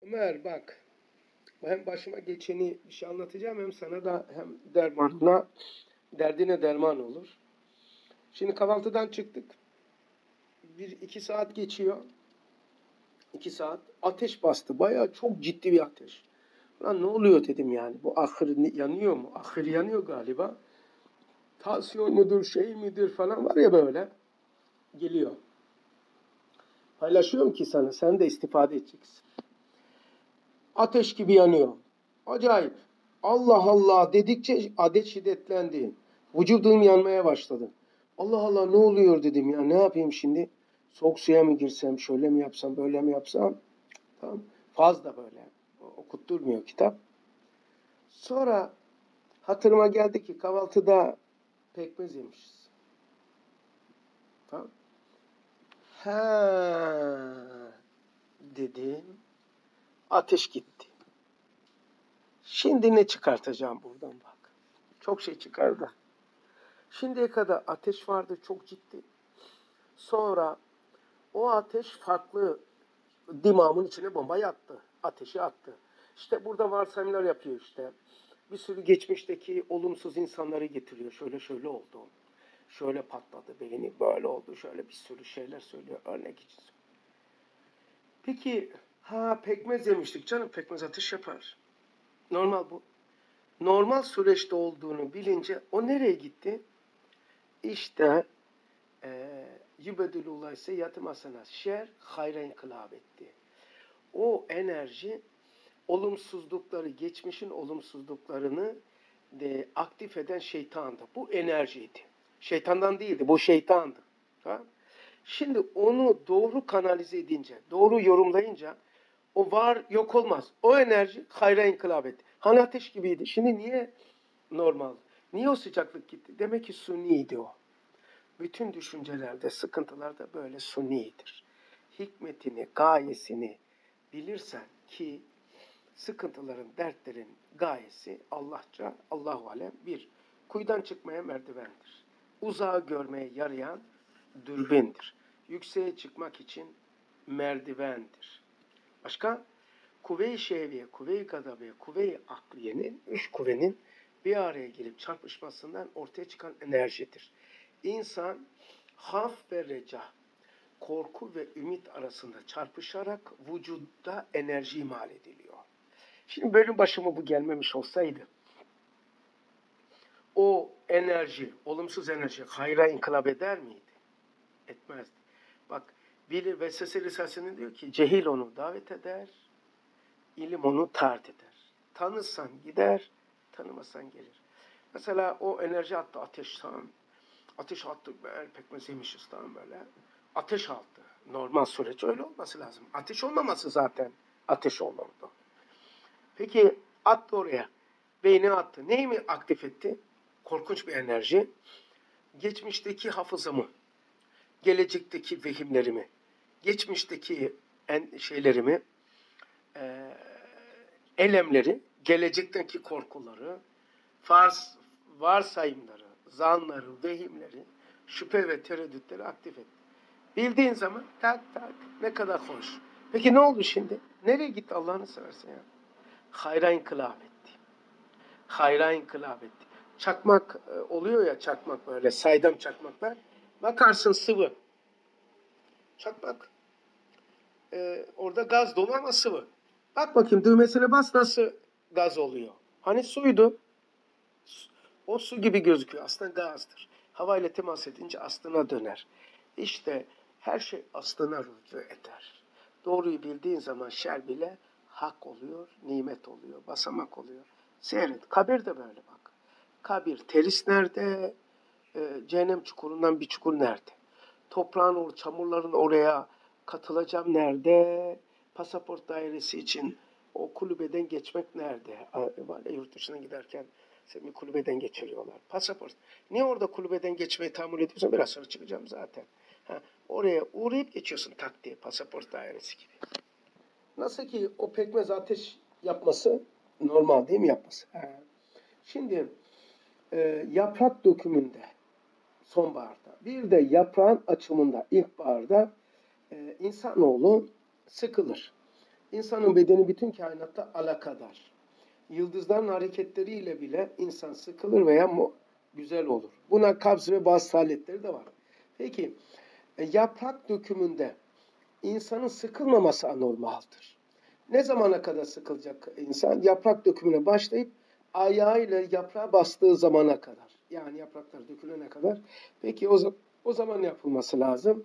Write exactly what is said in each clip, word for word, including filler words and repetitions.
Ömer bak, hem başıma geçeni bir şey anlatacağım hem sana da hem dermanına, derdine derman olur. Şimdi kahvaltıdan çıktık. Bir iki saat geçiyor. İki saat. Ateş bastı. Bayağı çok ciddi bir ateş. Lan ne oluyor dedim yani. Bu ahır yanıyor mu? Ahır yanıyor galiba. Tansiyon mudur, şey midir falan var ya böyle. Geliyor. Paylaşıyorum ki sana. Sen de istifade edeceksin. Ateş gibi yanıyor. Acayip. Allah Allah dedikçe adet şiddetlendi. Vücudum yanmaya başladı. Allah Allah ne oluyor dedim ya, ne yapayım şimdi? Soğuk suya mı girsem, şöyle mi yapsam, böyle mi yapsam? Tamam. Fazla böyle. Okutturmuyor kitap. Sonra hatırıma geldi ki kahvaltıda pekmez yemişiz. Tamam. Ha dedim. Ateş gitti. Şimdi ne çıkartacağım buradan bak. Çok şey çıkardı. Şimdiye kadar ateş vardı çok ciddi. Sonra o ateş farklı dimağımın içine bombayı attı. Ateşi attı. İşte burada varsayımlar yapıyor işte. Bir sürü geçmişteki olumsuz insanları getiriyor. Şöyle şöyle oldu. Şöyle patladı beyni, böyle oldu. Şöyle bir sürü şeyler söylüyor. Örnek için. Peki ha pekmez yemiştik canım. Pekmez ateş yapar. Normal bu. Normal süreçte olduğunu bilince o nereye gitti? İşte yübedülullah ise yatım hasenat şer hayra inkılap etti. O enerji olumsuzlukları, geçmişin olumsuzluklarını de aktif eden şeytandı. Bu enerjiydi. Şeytandan değildi, bu şeytandı. Tamam? Şimdi onu doğru kanalize edince, doğru yorumlayınca o var yok olmaz. O enerji hayra inkılap etti. Hani ateş gibiydi. Şimdi niye normal? Niye o sıcaklık gitti? Demek ki suniydi o. Bütün düşüncelerde, sıkıntılarda böyle sunidir. Hikmetini, gayesini bilirsen ki sıkıntıların, dertlerin gayesi Allahça, Allahu alem bir, kuyudan çıkmaya merdivendir. Uzağı görmeye yarayan dürbindir. Yükseğe çıkmak için merdivendir. Başka? Kuvve-i şehviye, kuvve-i gadabe, kuvve-i akliyenin, üç kuvvenin bir araya gelip çarpışmasından ortaya çıkan enerjidir. İnsan haf ve reca, korku ve ümit arasında çarpışarak vücutta enerji imal ediliyor. Şimdi benim başıma bu gelmemiş olsaydı, o enerji, olumsuz enerji hayra inkılap eder miydi? Etmezdi. Bak, bilir Vesvese Risalesi'nde diyor ki, cehil onu davet eder, ilim onu tard eder. Tanırsan gider, tanımasan gelir. Mesela o enerji attı, ateş tamam. Ateş attı, böyle pekmez yemişiz tamam böyle. Ateş attı. Normal süreç öyle olması lazım. Ateş olmaması zaten ateş olmalı. Peki attı oraya. Beyni attı. Neyi mi aktif etti? Korkunç bir enerji. Geçmişteki hafızamı, gelecekteki vehimlerimi, geçmişteki en şeylerimi, e, elemleri, gelecekteki korkuları, farz, varsayımları, zanları, vehimleri, şüphe ve tereddütleri aktif etti. Bildiğin zaman tak tak ne kadar hoş. Peki ne oldu şimdi? Nereye gitti Allah'ını seversen ya? Hayra inkılap etti. Hayra inkılap etti. Çakmak oluyor ya, çakmak böyle saydam çakmaklar. Bakarsın sıvı. Çakmak. Ee, orada gaz dolu ama sıvı. Bak bakayım düğmesine bas nasıl gaz oluyor. Hani suydu. O su gibi gözüküyor. Aslında gazdır. Havayla temas edince aslına döner. İşte her şey aslına rücu eder. Doğruyu bildiğin zaman şer bile hak oluyor, nimet oluyor, basamak oluyor. Seyret. Kabir de böyle bak. Kabir teris nerede? Ee, cehennem çukurundan bir çukur nerede? Toprağın, o çamurların oraya katılacağım nerede? Pasaport dairesi için o kulübeden geçmek nerede? Var ya, yurt dışına giderken seni kulübeden geçiriyorlar. Pasaport. Niye orada kulübeden geçmeyi tahammül ediyorsun? Biraz sonra çıkacağım zaten. Ha, oraya uğrayıp geçiyorsun tak diye, pasaport dairesi gibi. Nasıl ki o pekmez ateş yapması normal değil mi yapması? Ha. Şimdi e, yaprak dökümünde sonbaharda, bir de yaprağın açımında ilkbaharda e, insanoğlu sıkılır. İnsanın bedeni bütün kainatta alakadar. Yıldızların hareketleriyle bile insan sıkılır veya güzel olur. Buna kabz ve bazı aletleri de var. Peki yaprak dökümünde insanın sıkılmaması anormaldir. Ne zamana kadar sıkılacak insan? Yaprak dökümüne başlayıp ayağıyla yaprağa bastığı zamana kadar. Yani yapraklar dökülene kadar. Peki o, o zaman yapılması lazım.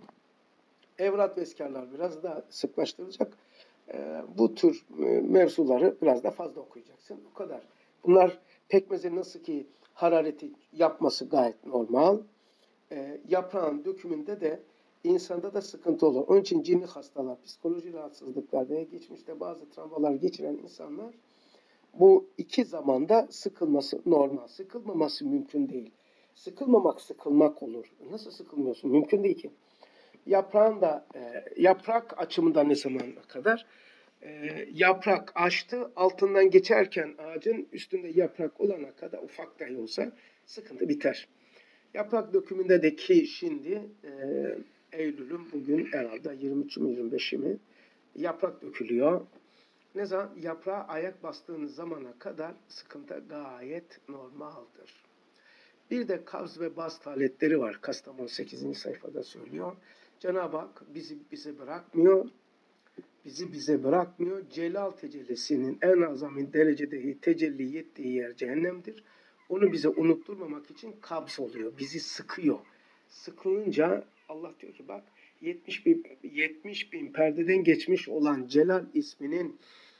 Evrat ve eskarlar biraz daha sıklaştırılacak. Ee, bu tür mevzuları biraz da fazla okuyacaksın. O kadar. Bunlar pekmezin nasıl ki harareti yapması gayet normal. Ee, yaprağın dökümünde de insanda da sıkıntı olur. Onun için cinli hastalar, psikoloji rahatsızlıklar veya geçmişte bazı travmalar geçiren insanlar bu iki zamanda sıkılması normal. Sıkılmaması mümkün değil. Sıkılmamak sıkılmak olur. Nasıl sıkılmıyorsun? Mümkün değil ki. Yaprağın da e, yaprak açımından ne zamana kadar? E, yaprak açtı, altından geçerken ağacın üstünde yaprak olana kadar ufak dahi olsa sıkıntı biter. Yaprak dökümündeki şimdi e, Eylül'ün bugün herhalde yirmi üç mü yirmi beşi mi yaprak dökülüyor. Ne zaman yaprağa ayak bastığınız zamana kadar sıkıntı gayet normaldir. Bir de kabz ve bast aletleri var. Kastamonu sekizinci sayfada söylüyor. Cenab-ı Hak bizi bize bırakmıyor. Bizi bize bırakmıyor. Celal tecellisinin en azami derecede tecelli ettiği yer cehennemdir. Onu bize unutturmamak için kabz oluyor. Bizi sıkıyor. Sıkılınca Allah diyor ki bak yetmiş bin, yetmiş bin perdeden geçmiş olan Celal isminin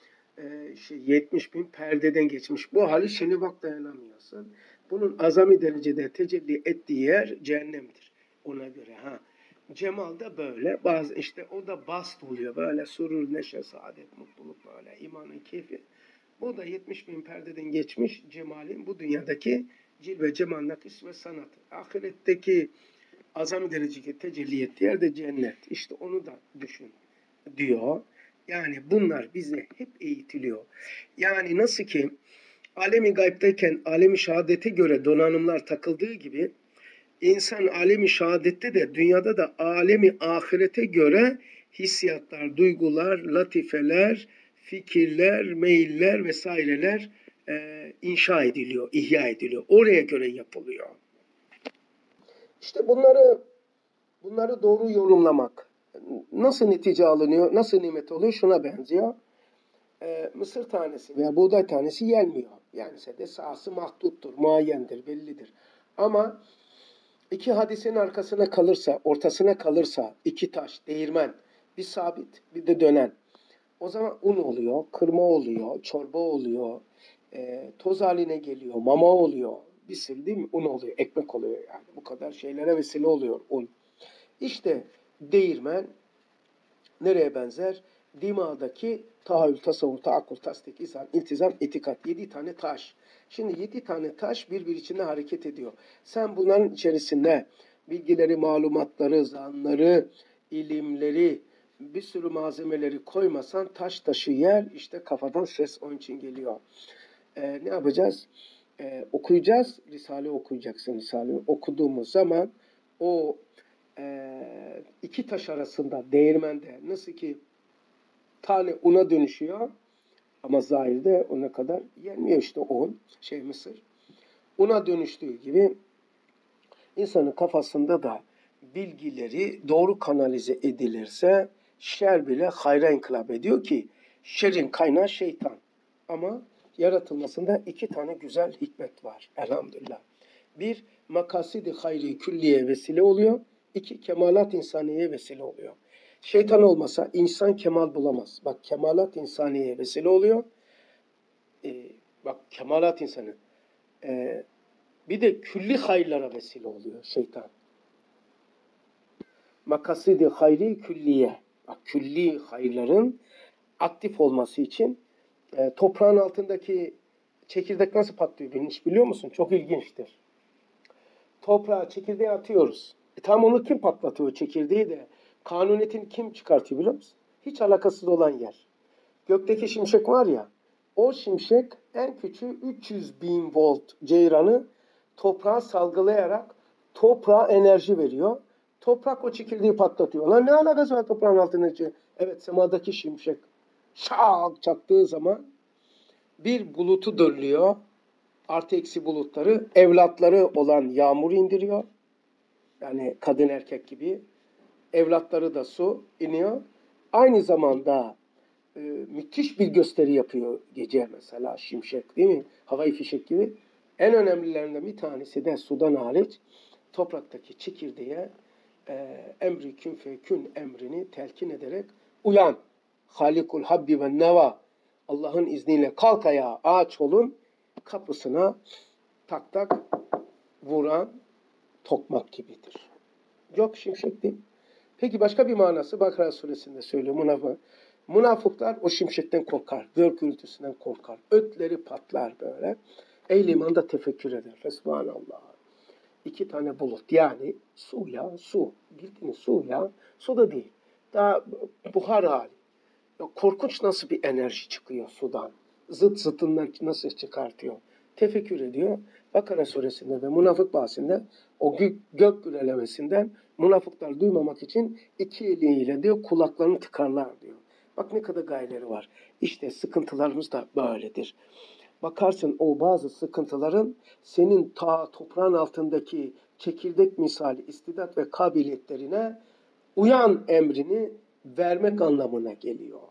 e, şey, yetmiş bin perdeden geçmiş. Bu hali şimdi bak dayanamıyorsun. Bunun azami derecede tecelli ettiği yer cehennemdir. Ona göre ha. Cemal da böyle. Bazı işte o da bast oluyor. Böyle surur, neşe, saadet, mutluluk böyle. İmanın keyfi. Bu da yetmiş bin perdeden geçmiş cemalin bu dünyadaki cilve, cemal, nakış ve sanat. Ahiretteki azami derecede tecelli ettiği yerde cennet. İşte onu da düşün diyor. Yani bunlar bize hep eğitiliyor. Yani nasıl ki alemi gaybdayken alemi şehadete göre donanımlar takıldığı gibi İnsan alemi şehadette de dünyada da alemi ahirete göre hissiyatlar, duygular, latifeler, fikirler, meyiller vesaireler e, inşa ediliyor, ihya ediliyor. Oraya göre yapılıyor. İşte bunları bunları doğru yorumlamak. Nasıl netice alınıyor, nasıl nimet oluyor şuna benziyor. E, mısır tanesi veya buğday tanesi yenmiyor. Yense de sahası mahduttur, muayyendir, bellidir. Ama İki hadisenin arkasına kalırsa, ortasına kalırsa iki taş, değirmen, bir sabit, bir de dönen. O zaman un oluyor, kırma oluyor, çorba oluyor, e, toz haline geliyor, mama oluyor. Bir sürü değil mi? Un oluyor, ekmek oluyor yani. Bu kadar şeylere vesile oluyor un. İşte değirmen nereye benzer? Dima'daki tahayyül, tasavvur, taakkul, tasdik, izan, iltizam, etikat. Yedi tane taş. Şimdi yedi tane taş birbiri içinde hareket ediyor. Sen bunların içerisinde bilgileri, malumatları, zanları, ilimleri, bir sürü malzemeleri koymasan taş taşı yer, işte kafadan ses onun için geliyor. Ee, ne yapacağız? Ee, okuyacağız. Risale okuyacaksın Risale. Okuduğumuz zaman o e, iki taş arasında değirmende nasıl ki tane una dönüşüyor ama zahirde ona kadar yenmiyor işte un, şey mısır. Una dönüştüğü gibi insanın kafasında da bilgileri doğru kanalize edilirse şer bile hayra inkılap ediyor ki şerrin kaynağı şeytan. Ama yaratılmasında iki tane güzel hikmet var elhamdülillah. Bir, makasidi hayri külliye vesile oluyor. İki, kemalat insaniye vesile oluyor. Şeytan olmasa insan kemal bulamaz. Bak kemalat insaniye vesile oluyor. Ee, bak kemalat insanı. Ee, bir de külli hayırlara vesile oluyor şeytan. Makasidi hayri külliye. Bak külli hayırların aktif olması için e, toprağın altındaki çekirdek nasıl patlıyor hiç biliyor musun? Çok ilginçtir. Toprağa çekirdeği atıyoruz. E, tam onu kim patlatıyor çekirdeği de? Kanuniyetini kim çıkartıyor biliyor musun? Hiç alakasız olan yer. Gökteki şimşek var ya, o şimşek en küçüğü üç yüz bin volt ceyranı toprağa salgılayarak toprağa enerji veriyor. Toprak o çekirdeği patlatıyor. Lan ne alakası var toprağın altındaki? Evet semadaki şimşek. şak çaktığı zaman bir bulutu dönüyor. Artı eksi bulutları, evlatları olan yağmur indiriyor. Yani kadın erkek gibi. Evlatları da su iniyor. Aynı zamanda e, müthiş bir gösteri yapıyor gece mesela şimşek değil mi? Havai fişek gibi. En önemlilerinden bir tanesi de sudan hariç topraktaki çekirdeğe e, emri kün fekün emrini telkin ederek uyan. Halikul habbi ve neva. Allah'ın izniyle kalk ayağa, ağaç olun kapısına tak tak vuran tokmak gibidir. Yok şimşek değil. Peki başka bir manası Bakara suresinde söylüyor münafık. Münafıklar o şimşekten korkar. Gök gürültüsünden korkar. Ötleri patlar böyle. Ehl imanda tefekkür eder. Fesubhanallah. İki tane bulut yani su ya su. Bildiğiniz su ya. Su da değil. Daha buhar hali. Ya korkunç nasıl bir enerji çıkıyor sudan. Zıt zıtından nasıl çıkartıyor. Tefekkür ediyor. Bakara suresinde ve münafık bahsinde o gök, gök gürlemesinden münafıklar duymamak için iki eliyle diyor kulaklarını tıkarlar diyor. Bak ne kadar gayeleri var. İşte sıkıntılarımız da böyledir. Bakarsın o bazı sıkıntıların senin ta toprağın altındaki çekirdek misali istidat ve kabiliyetlerine uyan emrini vermek anlamına geliyor.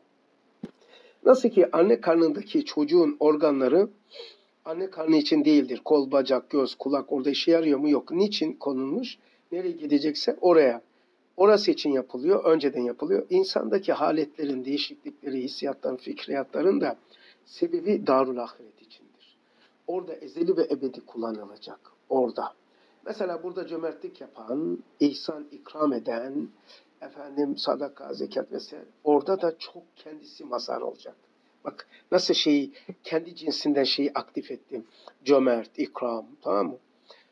Nasıl ki anne karnındaki çocuğun organları anne karnı için değildir. Kol, bacak, göz, kulak orada işe yarıyor mu? Yok. Niçin konulmuş? Nereye gidecekse oraya. Orası için yapılıyor. Önceden yapılıyor. İnsandaki haletlerin, değişiklikleri, hissiyatların, fikriyatların da sebebi darul ahiret içindir. Orada ezeli ve ebedi kullanılacak. Orada. Mesela burada cömertlik yapan, ihsan, ikram eden, efendim sadaka, zekat vesaire. Orada da çok kendisi mazhar olacak. Bak nasıl şeyi, kendi cinsinden şeyi aktif ettim. Cömert, ikram, tamam mı?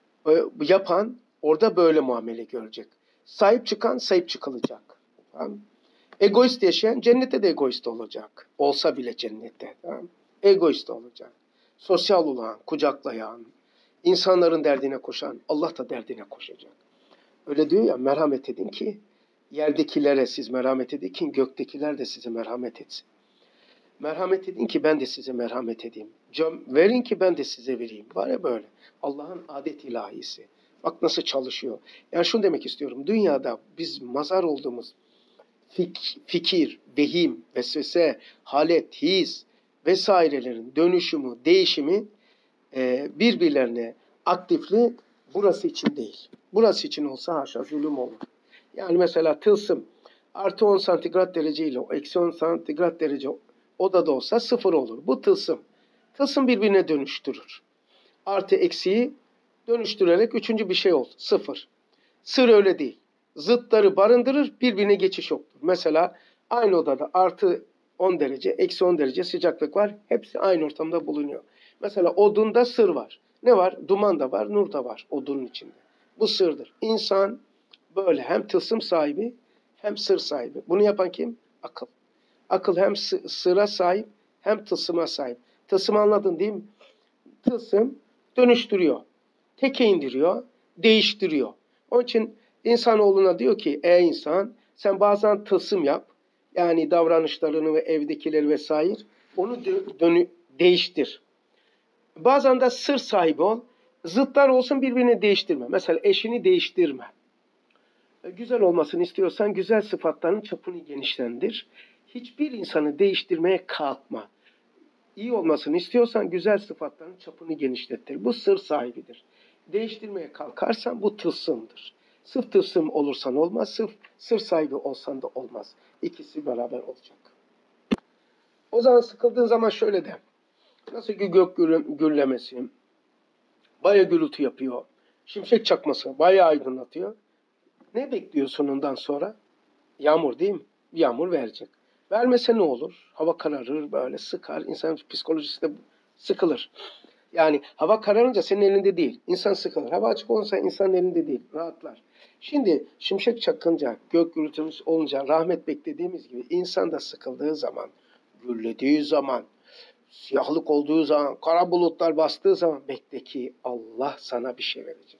Yapan orada böyle muamele görecek. Sahip çıkan sahip çıkılacak. Tamam? Egoist yaşayan cennette de egoist olacak. Olsa bile cennette. Tamam? Egoist olacak. Sosyal olan, kucaklayan, insanların derdine koşan, Allah da derdine koşacak. Öyle diyor ya, merhamet edin ki yerdekilere siz merhamet edin ki göktekiler de size merhamet etsin. Merhamet edin ki ben de size merhamet edeyim. Cöm, verin ki ben de size vereyim. Var ya böyle. Allah'ın adet ilahisi. Bak nasıl çalışıyor. Yani şunu demek istiyorum. Dünyada biz mazhar olduğumuz fik, fikir, vehim, vesvese, halet, his vesairelerin dönüşümü, değişimi e, birbirlerine aktifli burası için değil. Burası için olsa haşa zulüm olur. Yani mesela tılsım artı on santigrat derece ile eksi on santigrat derece odada olsa sıfır olur. Bu tılsım. Tılsım birbirine dönüştürür. Artı eksiği dönüştürerek üçüncü bir şey oldu. Sıfır. Sır öyle değil. Zıtları barındırır, birbirine geçiş yoktur. Mesela aynı odada artı on derece, eksi on derece sıcaklık var. Hepsi aynı ortamda bulunuyor. Mesela odunda sır var. Ne var? Duman da var, nur da var odunun içinde. Bu sırdır. İnsan böyle hem tılsım sahibi hem sır sahibi. Bunu yapan kim? Akıl. Akıl hem sıra sahip hem tılsıma sahip. Tılsımı anladın değil mi? Tılsım dönüştürüyor. Teke indiriyor, değiştiriyor. Onun için insanoğluna diyor ki ey insan sen bazen tılsım yap. Yani davranışlarını ve evdekileri vesaire onu dönü, değiştir. Bazen de sır sahibi ol. Zıtlar olsun birbirini değiştirme. Mesela eşini değiştirme. Güzel olmasını istiyorsan güzel sıfatların çapını genişlendir. Hiçbir insanı değiştirmeye kalkma. İyi olmasını istiyorsan güzel sıfatların çapını genişlettir. Bu sır sahibidir. Değiştirmeye kalkarsan bu tılsımdır. Sırf tılsım olursan olmaz, sırf sır sahibi olsan da olmaz. İkisi beraber olacak. O zaman sıkıldığın zaman şöyle de. Nasıl ki gök gürlemesi, bayağı gürültü yapıyor. Şimşek çakması bayağı aydınlatıyor. Ne bekliyorsun ondan sonra? Yağmur değil mi? Yağmur verecek. Vermese ne olur? Hava kararır, böyle sıkar. İnsan psikolojisi de sıkılır. Yani hava kararınca senin elinde değil. İnsan sıkılır. Hava açık olursa insanın elinde değil. Rahatlar. Şimdi şimşek çakınca, gök gürültümüz olunca, rahmet beklediğimiz gibi insan da sıkıldığı zaman, gürlediği zaman, siyahlık olduğu zaman, kara bulutlar bastığı zaman bekle ki Allah sana bir şey verecek.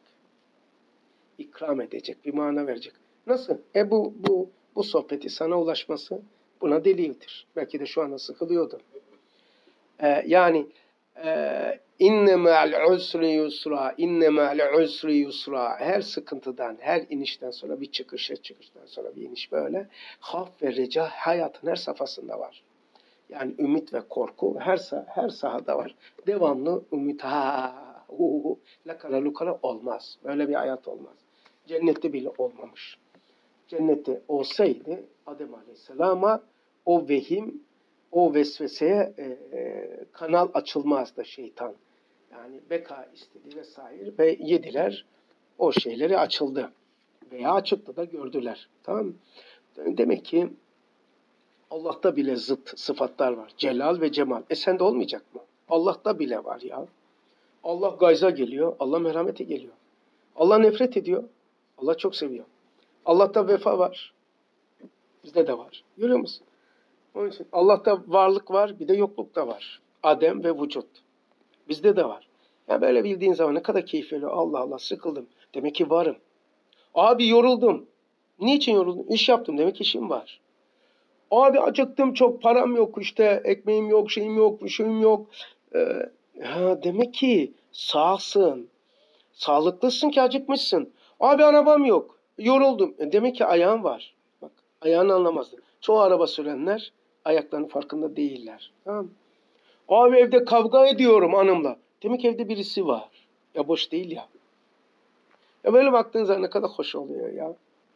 İkram edecek, bir mana verecek. Nasıl? E bu bu bu sohbeti sana ulaşması Buna delildir. Belki de şu anda sıkılıyordu. Ee, yani e, inne ma'al usri yusra, inne ma'al usri yusra. Her sıkıntıdan, her inişten sonra bir çıkış, her çıkıştan sonra bir iniş böyle. Havf ve reca hayatın her safhasında var. Yani ümit ve korku her her sahada var. Devamlı ümit ha uhu lakara lukara olmaz. Böyle bir hayat olmaz. Cennette bile olmamış. Cennette olsaydı Adem Aleyhisselam'a o vehim, o vesveseye e, kanal açılmazdı şeytan. Yani beka istedi vesaire ve yediler. O şeyleri açıldı. Veya açıktı da gördüler. Tamam mı? Demek ki Allah'ta bile zıt sıfatlar var. Celal ve cemal. E sende olmayacak mı? Allah'ta bile var ya. Allah gayza geliyor. Allah merhamete geliyor. Allah nefret ediyor. Allah çok seviyor. Allah'ta vefa var. Bizde de var. Görüyor musun? Onun için Allah'ta varlık var, bir de yokluk da var. Adem ve vücut. Bizde de var. Yani böyle bildiğin zaman ne kadar keyifli. Allah Allah sıkıldım. Demek ki varım. Abi yoruldum. Niçin yoruldum? İş yaptım. Demek ki işim var. Abi acıktım, çok param yok, işte ekmeğim yok, şeyim yok, şeyim yok. Ee, ha, demek ki sağsın. Sağlıklısın ki acıkmışsın. Abi arabam yok. Yoruldum. E, demek ki ayağın var. Bak ayağını anlamazdın. Çoğu araba sürenler ayaklarının farkında değiller. Tamam. Abi evde kavga ediyorum hanımla. Demek ki evde birisi var. Ya boş değil ya. Ya böyle baktığın zaman ne kadar hoş oluyor ya.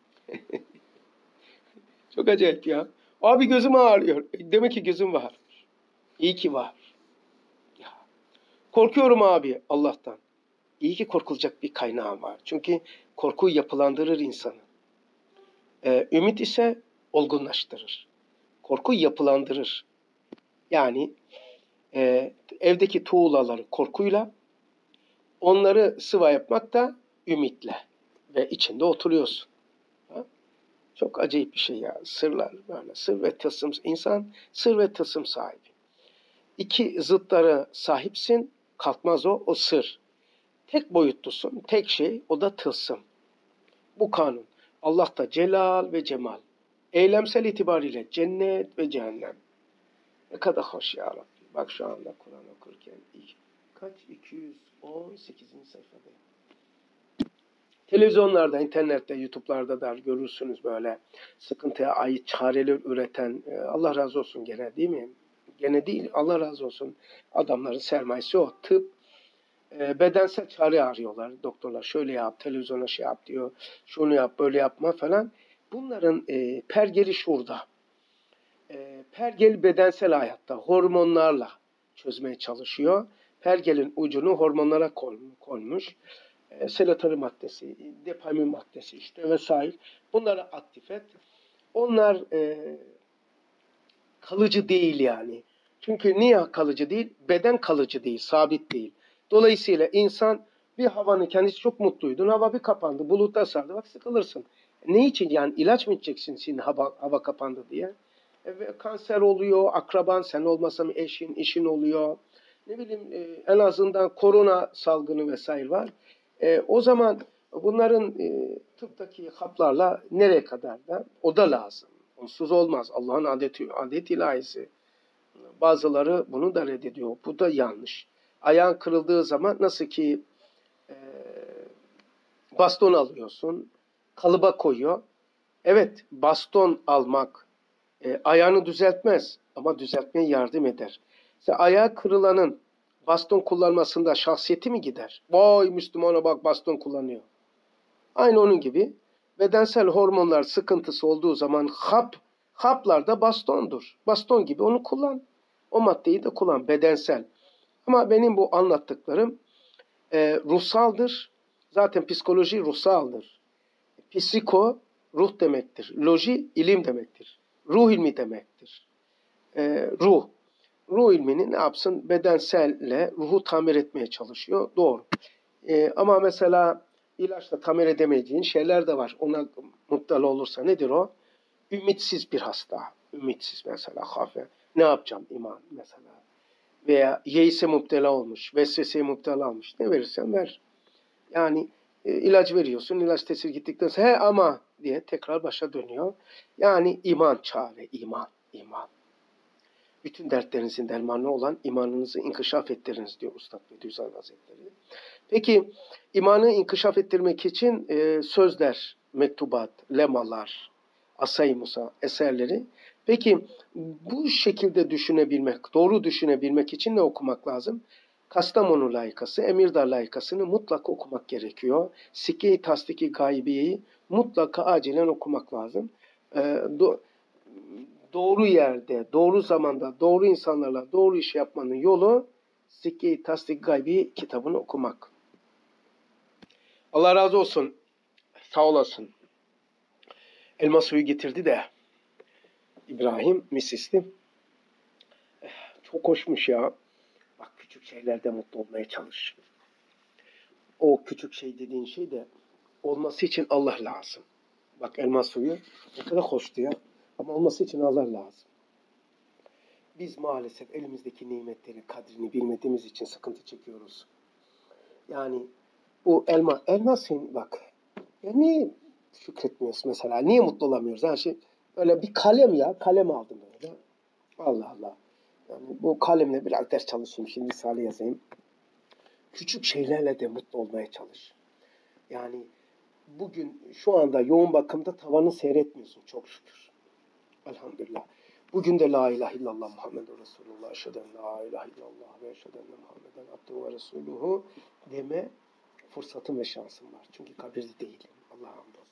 Çok acayip ya. Abi gözüm ağrıyor. E, demek ki gözüm var. İyi ki var. Ya. Korkuyorum abi Allah'tan. İyi ki korkulacak bir kaynağım var. Çünkü korku yapılandırır insanı. Ee, ümit ise olgunlaştırır. Korku yapılandırır. Yani e, evdeki tuğlaları korkuyla, onları sıva yapmak da ümitle. Ve içinde oturuyorsun. Ha? Çok acayip bir şey ya. Sırlar böyle. Sır ve tılsım. İnsan sır ve tılsım sahibi. İki zıtlara sahipsin. Kalkmaz o. O sır. Tek boyutlusun. Tek şey. O da tılsım. Bu kanun. Allah'ta celal ve cemal. Eylemsel itibariyle cennet ve cehennem. Ne kadar hoş ya Rabbi. Bak şu anda Kur'an okurken kaç? iki yüz on sekizinci sayfadayım. Televizyonlarda, internette, YouTube'larda da görürsünüz böyle sıkıntıya ait çareler üreten, Allah razı olsun gene değil mi? Gene değil, Allah razı olsun. Adamların sermayesi o. Tıp, bedensel çare arıyorlar. Doktorlar şöyle yap, televizyona şey yap diyor. Şunu yap, böyle yapma falan. Bunların e, pergeli şurada. E, pergel bedensel hayatta hormonlarla çözmeye çalışıyor. Pergelin ucunu hormonlara koymuş. E, serotonin maddesi, dopamin maddesi işte vesaire. Bunları aktif et. Onlar e, kalıcı değil yani. Çünkü niye kalıcı değil? Beden kalıcı değil, sabit değil. Dolayısıyla insan bir havanın kendisi çok mutluydun, hava bir kapandı, bulutlar sardı, bak sıkılırsın. Ne için yani ilaç mı içeceksin şimdi hava, hava kapandı diye? E, kanser oluyor, akraban sen olmasan eşin, işin oluyor. Ne bileyim e, en azından korona salgını vesaire var. E, o zaman bunların e, tıptaki haplarla nereye kadar da o da lazım. Onsuz olmaz. Allah'ın adeti, adet ilahisi. Bazıları bunu da reddediyor. Bu da yanlış. Ayağın kırıldığı zaman nasıl ki e, baston alıyorsun, kalıba koyuyor. Evet, baston almak e, ayağını düzeltmez ama düzeltmeye yardım eder. İşte ayağı kırılanın baston kullanmasında şahsiyeti mi gider? Vay Müslümana bak baston kullanıyor. Aynı onun gibi bedensel hormonlar sıkıntısı olduğu zaman hap, haplar da bastondur. Baston gibi onu kullan. O maddeyi de kullan bedensel. Ama benim bu anlattıklarım e, ruhsaldır. Zaten psikoloji ruhsaldır. Psiko ruh demektir. Loji ilim demektir. Ruh ilmi demektir. E, ruh. Ruh ilmini ne yapsın? Bedenselle ruhu tamir etmeye çalışıyor. Doğru. E, ama mesela ilaçla tamir edemeyeceğin şeyler de var. Ona muttali olursa nedir o? Ümitsiz bir hasta. Ümitsiz mesela hafe. Ne yapacağım iman mesela. Veya yeise müptela olmuş. Vesveseye müptela olmuş. Ne verirsen ver. Yani e, ilaç veriyorsun. İlaç tesir gittikten sonra he ama diye tekrar başa dönüyor. Yani iman çare. iman. İman. Bütün dertlerinizin dermanı olan imanınızı inkişaf ettiriniz diyor Üstad Bediüzzaman Hazretleri. Peki imanı inkişaf ettirmek için e, sözler, mektubat, lemalar, Asay-ı Musa eserleri. Peki bu şekilde düşünebilmek, doğru düşünebilmek için ne okumak lazım? Kastamonu layıkası, Emirdağ layıkasını mutlaka okumak gerekiyor. Sikke-i Tasdik-i Gaybiye'yi mutlaka acilen okumak lazım. E, do, doğru yerde, doğru zamanda, doğru insanlarla doğru iş yapmanın yolu Sikke-i Tasdik-i Gaybiye kitabını okumak. Allah razı olsun. Sağ olasın. Elma suyu getirdi de İbrahim Misisli. Çok hoşmuş ya. Bak küçük şeylerde mutlu olmaya çalış. O küçük şey dediğin şey de olması için Allah lazım. Bak elma suyu ne kadar hoştu ya. Ama olması için Allah lazım. Biz maalesef elimizdeki nimetlerin kadrini bilmediğimiz için sıkıntı çekiyoruz. Yani bu elma, elma senin bak. Ya niye şükretmiyorsun mesela? Niye mutlu olamıyoruz? Yani şey, böyle bir kalem ya. Kalem aldım böyle. Allah Allah. Yani bu kalemle biraz ders çalışayım. Şimdi Risale yazayım. Küçük şeylerle de mutlu olmaya çalış. Yani bugün şu anda yoğun bakımda tavanı seyretmiyorsun çok şükür. Elhamdülillah. Bugün de la ilahe illallah Muhammedun Resulullah, eşheden la ilahe illallah ve eşheden Muhammeden abduhu ve resuluhu deme fırsatım ve şansım var. Çünkü kabirde değilim. Allah'a hamdolsun.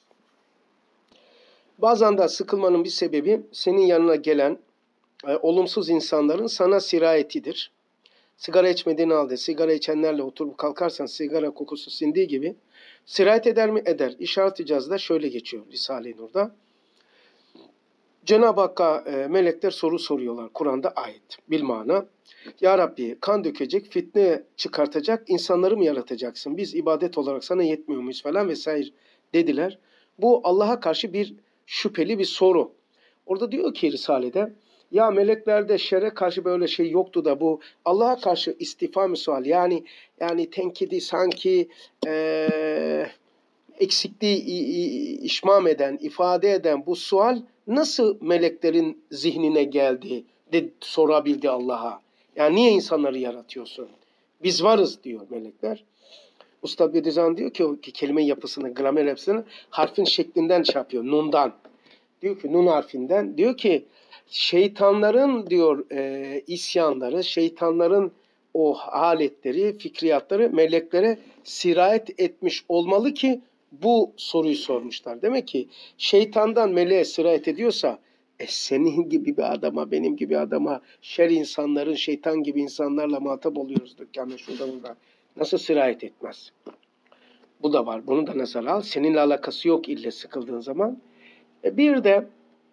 Bazen de sıkılmanın bir sebebi senin yanına gelen e, olumsuz insanların sana sirayetidir. Sigara içmediğin halde sigara içenlerle oturup kalkarsan sigara kokusu sindiği gibi sirayet eder mi? Eder. İşaret icazı da şöyle geçiyor Risale-i Nur'da. Cenab-ı Hakk'a e, melekler soru soruyorlar. Kur'an'da ayet. Bilmana. Ya Rabbi kan dökecek, fitne çıkartacak insanları mı yaratacaksın? Biz ibadet olarak sana yetmiyor muyuz falan vesaire dediler. Bu Allah'a karşı bir şüpheli bir soru. Orada diyor ki Risale'de ya meleklerde şerre karşı böyle şey yoktu da bu Allah'a karşı istifam-ı sual yani yani tenkidi sanki e, eksikliği işmam eden, ifade eden bu sual nasıl meleklerin zihnine geldi de sorabildi Allah'a. Yani niye insanları yaratıyorsun? Biz varız diyor melekler. Usta Bediüzzaman diyor ki o ki kelime yapısını, gramer yapısını harfin şeklinden şey yapıyor. Nundan. Diyor ki nun harfinden. Diyor ki şeytanların diyor e, isyanları, şeytanların o haletleri, fikriyatları meleklere sirayet etmiş olmalı ki bu soruyu sormuşlar. Demek ki şeytandan meleğe sirayet ediyorsa e senin gibi bir adama, benim gibi adama, şer insanların, şeytan gibi insanlarla muhatap oluyoruz dükkanda, şurada burada. Nasıl sirayet etmez? Bu da var. Bunu da nazar al. Seninle alakası yok ille sıkıldığın zaman. E bir de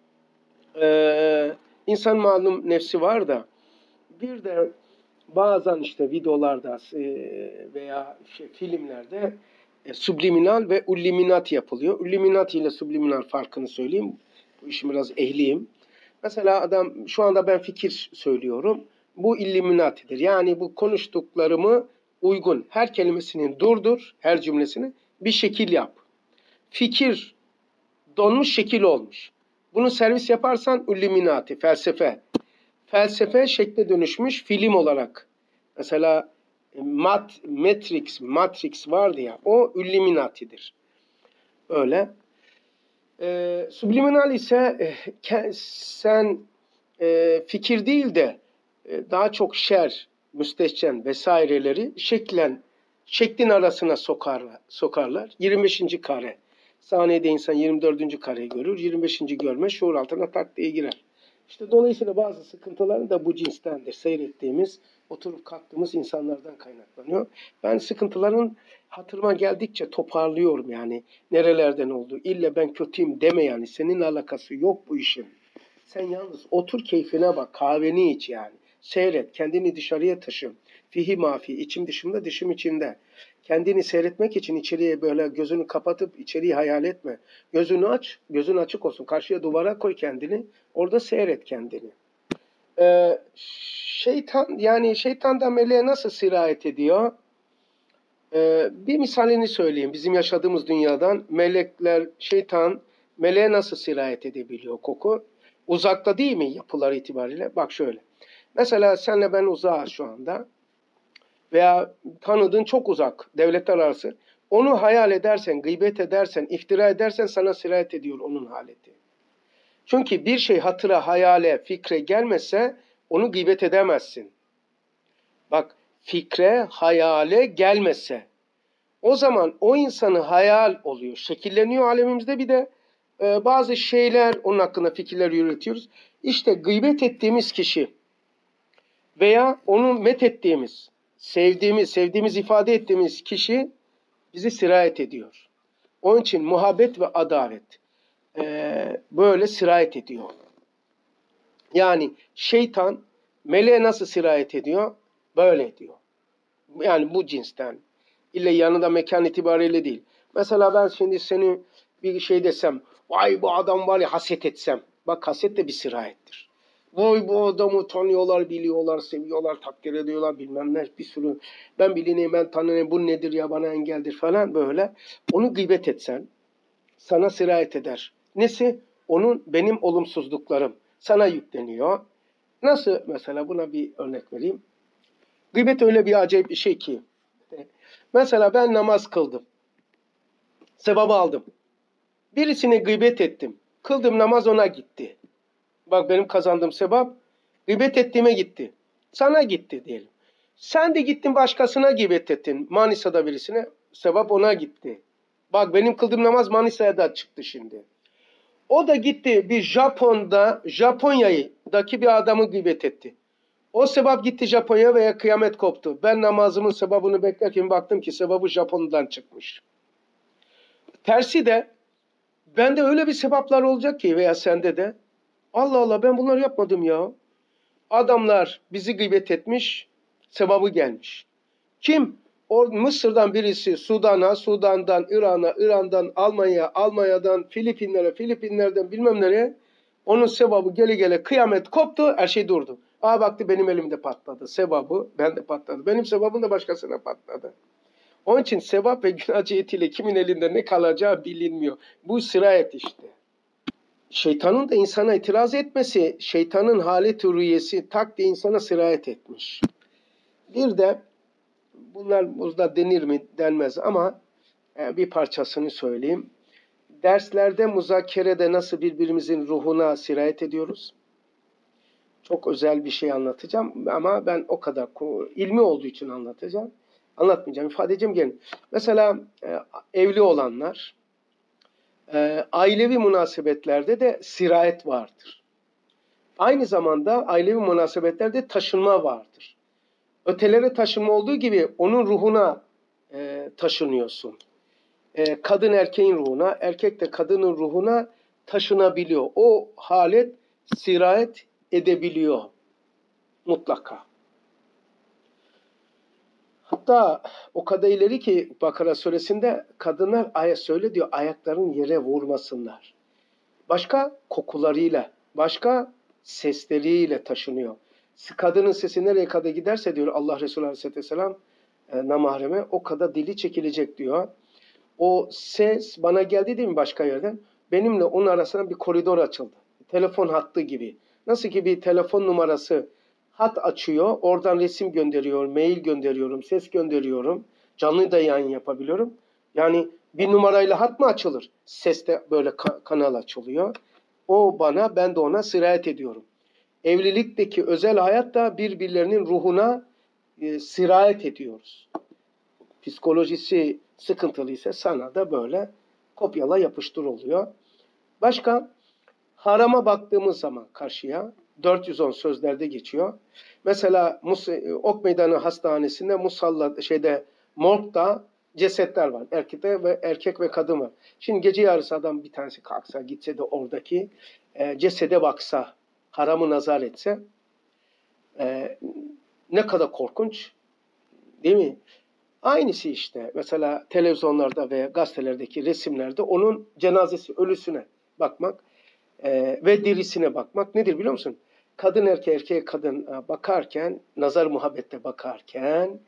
e, insan malum nefsi var da bir de bazen işte videolarda e, veya şey, filmlerde e, subliminal ve ulliminat yapılıyor. Ulliminat ile subliminal farkını söyleyeyim. Bu işim biraz ehliyim. Mesela adam şu anda ben fikir söylüyorum. Bu illuminatidir. Yani bu konuştuklarımı uygun. Her kelimesini durdur, her cümlesini bir şekil yap. Fikir donmuş şekil olmuş. Bunu servis yaparsan illuminati, felsefe. Felsefe şekle dönüşmüş film olarak. Mesela Mat, Matrix, Matrix vardı ya, o illuminatidir. Öyle. E, subliminal ise e, sen e, fikir değil de e, daha çok şer, müstehcen vesaireleri şeklen, şeklin arasına sokar, sokarlar. yirmi beşinci kare. Sahnede insan yirmi dördüncü kareyi görür. yirmi beşinci görme şuur altına tak diye girer. İşte dolayısıyla bazı sıkıntıların da bu cinstendir. Seyrettiğimiz, oturup kalktığımız insanlardan kaynaklanıyor. Ben sıkıntıların hatırıma geldikçe toparlıyorum yani. Nerelerden oldu? İlle ben kötüyüm deme yani. Seninle alakası yok bu işin. Sen yalnız otur keyfine bak. Kahveni iç yani. Seyret. Kendini dışarıya taşı. Fihi mafi. İçim dışımda, dışım içimde. Kendini seyretmek için içeriye böyle gözünü kapatıp içeriği hayal etme. Gözünü aç. Gözün açık olsun. Karşıya duvara koy kendini. Orada seyret kendini. Ee, şeytan yani şeytan da meleğe nasıl sirayet ediyor? Ee, bir misalini söyleyeyim. Bizim yaşadığımız dünyadan melekler, şeytan meleğe nasıl sirayet edebiliyor koku? Uzakta değil mi yapılar itibariyle? Bak şöyle. Mesela senle ben uzağız şu anda. Veya tanıdığın çok uzak, devletler arası. Onu hayal edersen, gıybet edersen, iftira edersen sana sirayet ediyor onun haleti. Çünkü bir şey hatıra, hayale, fikre gelmezse onu gıybet edemezsin. Bak, fikre, hayale gelmezse o zaman o insanı hayal oluyor. Şekilleniyor alemimizde, bir de e, bazı şeyler onun hakkında fikirler üretiyoruz. İşte gıybet ettiğimiz kişi veya onu methettiğimiz, sevdiğimiz, sevdiğimiz ifade ettiğimiz kişi bizi sirayet ediyor. Onun için muhabbet ve adalet e, böyle sirayet ediyor. Yani şeytan meleğe nasıl sirayet ediyor? Böyle ediyor. Yani bu cinsten. İlle yanında mekan itibariyle değil. Mesela ben şimdi seni bir şey desem, vay bu adam var ya, haset etsem. Bak, haset de bir sirayettir. Vay bu adamı tanıyorlar, biliyorlar, seviyorlar, takdir ediyorlar, bilmem ne, bir sürü. Ben bilineyim, ben tanınayım, bu nedir ya, bana engeldir falan böyle. Onu gıybet etsen sana sirayet eder. Nesi? Onun, benim olumsuzluklarım sana yükleniyor. Nasıl? Mesela buna bir örnek vereyim. Gıybet öyle bir acayip bir şey ki. Mesela ben namaz kıldım. Sevabı aldım. Birisine gıybet ettim. Kıldığım namaz ona gitti. Bak, benim kazandığım sevap gıybet ettiğime gitti. Sana gitti diyelim. Sen de gittin başkasına gıybet ettin. Manisa'da birisine, sevap ona gitti. Bak, benim kıldığım namaz Manisa'ya da çıktı şimdi. O da gitti bir Japon'da, Japonya'daki bir adamı gıybet etti. O sebap gitti Japonya veya kıyamet koptu. Ben namazımın sevabını beklerken baktım ki sevabı Japon'dan çıkmış. Tersi de bende öyle bir sevaplar olacak ki veya sende de. Allah Allah, ben bunları yapmadım ya. Adamlar bizi gıybet etmiş, sevabı gelmiş. Kim? O Mısır'dan birisi Sudan'a, Sudan'dan İran'a, İran'dan Almanya'ya, Almanya'dan Filipinler'e, Filipinler'den bilmem nereye. Onun sevabı gele gele kıyamet koptu, her şey durdu. Aa, baktı benim elimde patladı. Sevabı bende patladı. Benim sevabım da başkasına patladı. Onun için sevap ve günah cihetiyle kimin elinde ne kalacağı bilinmiyor. Bu sirayet işte. Şeytanın da insana itiraz etmesi, şeytanın halet-i rüyesi tak diye insana sirayet etmiş. Bir de bunlar burada denir mi denmez ama bir parçasını söyleyeyim. Derslerde, muzakerede nasıl birbirimizin ruhuna sirayet ediyoruz? Çok özel bir şey anlatacağım ama ben o kadar ilmi olduğu için anlatacağım. Anlatmayacağım, ifade edeceğim gelin. Mesela evli olanlar, ailevi münasebetlerde de sirayet vardır. Aynı zamanda ailevi münasebetlerde taşınma vardır. Ötelere taşınma olduğu gibi onun ruhuna e, taşınıyorsun. E, kadın erkeğin ruhuna, erkek de kadının ruhuna taşınabiliyor. O halet sirayet edebiliyor mutlaka. Hatta o kadar ileri ki Bakara suresinde kadınlar ayet söyle diyor, ayakların yere vurmasınlar. Başka kokularıyla, başka sesleriyle taşınıyor. Kadının sesi nereye kadar giderse diyor Allah Resulü Aleyhisselatü Vesselam e, namahreme, o kadar dili çekilecek diyor. O ses bana geldi değil mi başka yerden? Benimle onun arasında bir koridor açıldı. Telefon hattı gibi. Nasıl ki bir telefon numarası hat açıyor, oradan resim gönderiyorum, mail gönderiyorum, ses gönderiyorum, canlı da yayın yapabiliyorum. Yani bir numarayla hat mı açılır? Seste böyle ka- kanal açılıyor. O bana, ben de ona sirayet ediyorum. Evlilikteki özel hayat da birbirlerinin ruhuna e, sirayet ediyoruz. Psikolojisi sıkıntılıysa sana da böyle kopyala yapıştır oluyor. Başka, harama baktığımız zaman karşıya dört yüz on sözlerde geçiyor. Mesela Ok Meydanı Hastanesi'nde musalla şeyde morgda cesetler var. Erkekte ve erkek ve kadın var. Şimdi gece yarısı adam bir tanesi kalksa gitse de oradaki e, cesede baksa, haramı nazar etse e, ne kadar korkunç değil mi? Aynısı işte mesela televizyonlarda ve gazetelerdeki resimlerde onun cenazesi, ölüsüne bakmak e, ve dirisine bakmak nedir biliyor musun? Kadın erkeğe, erkeğe kadın bakarken, nazar muhabbette bakarken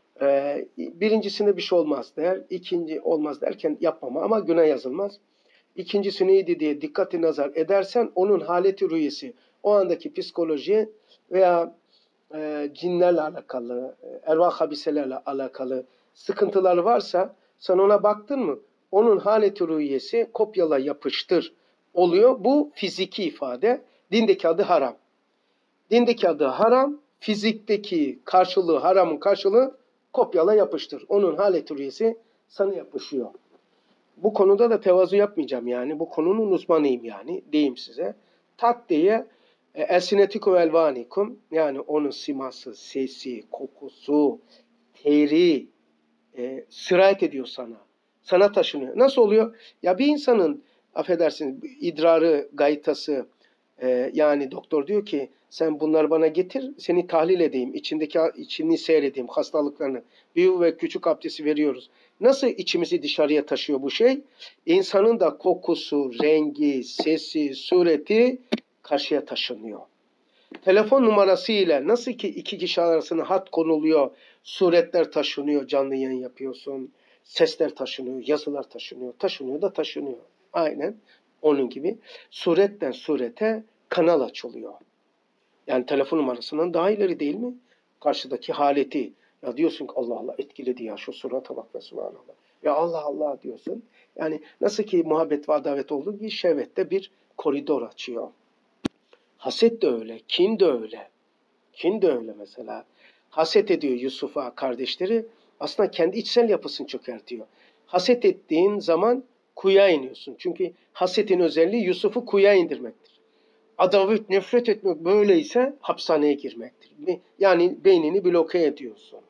e, birincisinde bir şey olmaz der, ikinci olmaz derken yapmama ama günah yazılmaz. İkincisi neydi diye dikkati nazar edersen onun haleti rüyesi, o andaki psikoloji veya e, cinlerle alakalı, ervah habiselerle alakalı sıkıntıları varsa sen ona baktın mı? Onun haleti rüyesi kopyala yapıştır oluyor. Bu fiziki ifade. Dindeki adı haram. Dindeki adı haram, fizikteki karşılığı, haramın karşılığı kopyala yapıştır. Onun haleti rüyesi sana yapışıyor. Bu konuda da tevazu yapmayacağım yani. Bu konunun uzmanıyım yani. Diyeyim size. Tat diye e, elsinetikum elvanikum, yani onun siması, sesi, kokusu, teri e, sirayet ediyor sana. Sana taşınıyor. Nasıl oluyor? Ya bir insanın, affedersiniz, idrarı, gaytası, e, yani doktor diyor ki sen bunları bana getir, seni tahlil edeyim, içindeki içini seyredeyim, hastalıklarını. Büyük ve küçük abdesti veriyoruz. Nasıl içimizi dışarıya taşıyor bu şey? İnsanın da kokusu, rengi, sesi, sureti karşıya taşınıyor. Telefon numarası ile nasıl ki iki kişi arasına hat konuluyor, suretler taşınıyor, canlı yayın yapıyorsun, sesler taşınıyor, yazılar taşınıyor, taşınıyor da taşınıyor. Aynen onun gibi suretten surete kanal açılıyor. Yani telefon numarasından daha ileri değil mi? Karşıdaki haleti. Ya diyorsun ki Allah Allah etkiledi ya şu surata bak ve subhanallah. Ya Allah Allah diyorsun. Yani nasıl ki muhabbet ve adavet olduğu gibi şehvette bir koridor açıyor. Haset de öyle, kin de öyle. Kin de öyle mesela. Haset ediyor Yusuf'a kardeşleri. Aslında kendi içsel yapısını çökertiyor. Haset ettiğin zaman kuyuya iniyorsun. Çünkü hasetin özelliği Yusuf'u kuyuya indirmektir. Adavet, nefret etmek böyleyse hapishaneye girmektir. Yani beynini bloke ediyorsun.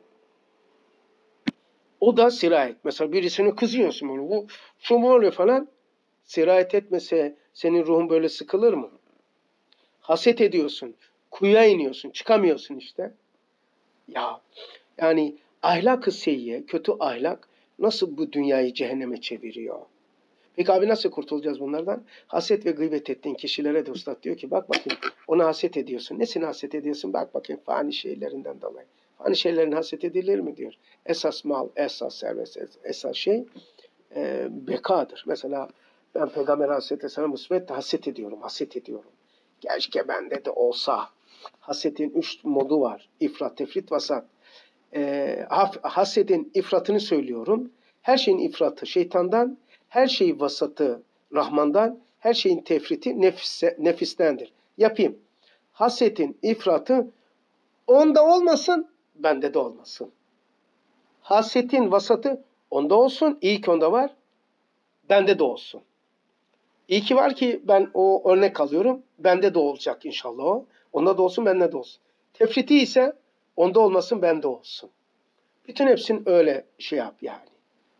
O da sirayet. Mesela birisine kızıyorsun böyle. Bu şu böyle falan. Sirayet etmese senin ruhun böyle sıkılır mı? Haset ediyorsun. Kuyuya iniyorsun. Çıkamıyorsun işte. Ya yani ahlak-ı seyyiye, kötü ahlak nasıl bu dünyayı cehenneme çeviriyor? Peki abi nasıl kurtulacağız bunlardan? Haset ve gıybet ettiğin kişilere de ustad diyor ki bak bakayım ona haset ediyorsun. Nesine haset ediyorsun? Bak bakayım fani şeylerinden dolayı. Fani şeylerin haset edilir mi diyor. Esas mal, esas servet, esas şey e, bekadır. Mesela ben Peygamber Aleyhisselatü Vesselam musibette haset ediyorum, haset ediyorum. Keşke bende de olsa. Hasetin üç modu var. İfrat, tefrit, vasat. E, hasedin ifratını söylüyorum. Her şeyin ifratı şeytandan, her şeyin vasatı Rahman'dan, her şeyin tefriti nefise, nefistendir. Yapayım. Hasetin ifratı onda olmasın, bende de olmasın. Hasetin vasatı onda olsun, iyi ki onda var, bende de olsun. İyi ki var ki ben o örnek alıyorum, bende de olacak inşallah o. Onda da olsun, bende de olsun. Tefriti ise onda olmasın, bende olsun. Bütün hepsini öyle şey yap yani.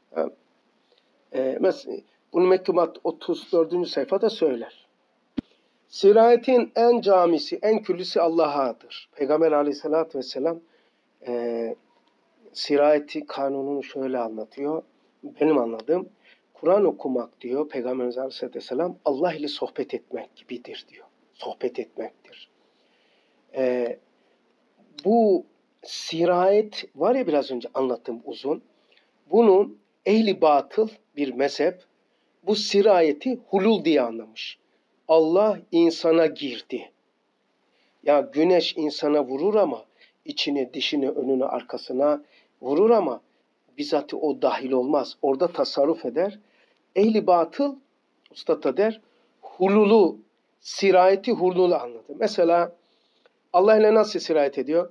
Ee, mesela bunu Mektubat otuz dördüncü sayfada söyler. Sirayetin en camisi, en küllüsü Allah'adır. Peygamber Aleyhisselatü Vesselam e, sirayeti kanununu şöyle anlatıyor. Benim anladığım Kur'an okumak diyor Peygamberimiz Aleyhisselatü Vesselam Allah ile sohbet etmek gibidir diyor. Sohbet etmektir. E, bu sirayet var ya biraz önce anlattığım uzun. Bunun ehli batıl bir mezhep bu sirayeti hulul diye anlamış. Allah insana girdi. Ya güneş insana vurur ama içini, dişini, önünü, arkasına vurur ama bizzat o dahil olmaz. Orada tasarruf eder. Ehli batıl, usta da der, hululu, sirayeti hululu anladı. Mesela Allah ile nasıl sirayet ediyor?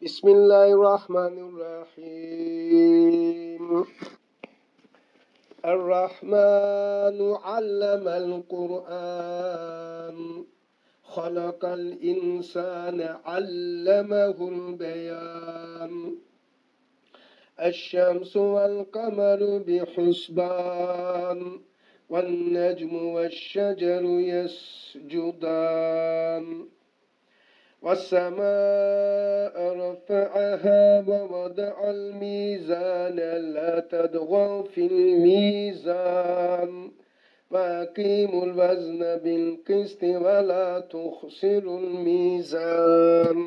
Bismillahirrahmanirrahim. Er-Rahmanu allemel Kur'an. Halakal insane allemehul beyan. Eşşemsu vel kameru bihusban. وَالنَّجْمُ وَالشَّجَرُ يَسْجُدَانِ وَالسَّمَاءَ رَفَعَهَا وَوَضَعَ الْمِيزَانَ لَا تَطْغَوْا فِي الْمِيزَانِ وَأَقِيمُوا الْوَزْنَ بِالْقِسْطِ وَلَا تُخْسِرُوا الْمِيزَانَ